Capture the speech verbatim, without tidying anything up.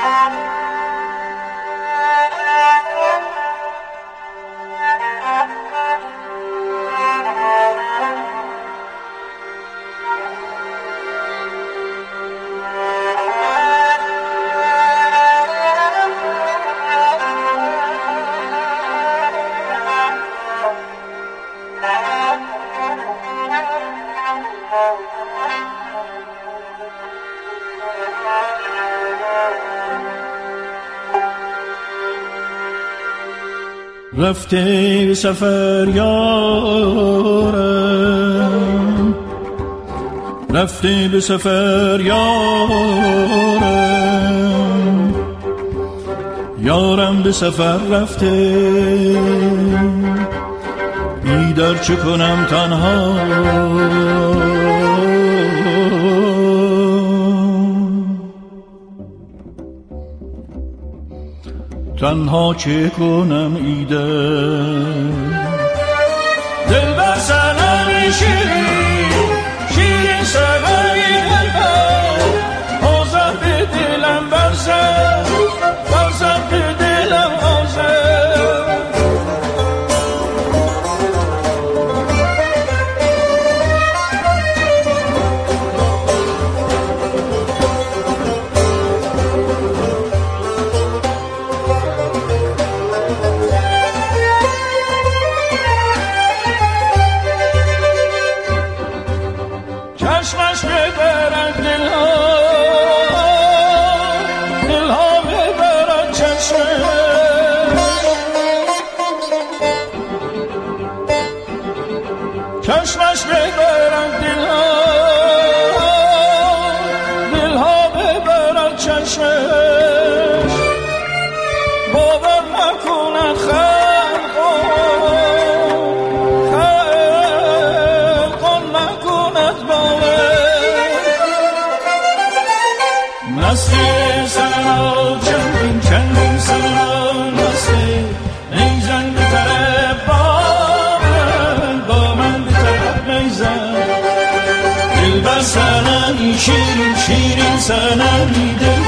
رفته به سفر یارم، رفته به سفر یارم، یارم به سفر رفته، بیدار چه کنم تنها، تنها چه کنم ایده دل بر سنم شیرین شیرین سنمی دلبر آزد به دلم برزد برزد به دلم آزد چشمش ببرد دلها دلها ببرد چشمش باور نکنند خلقان خلقان نکند باور مستی سنا چندین چندین سنا مستی نیزن به طرف دل بر سنمی شیرین شیرین سنمی دل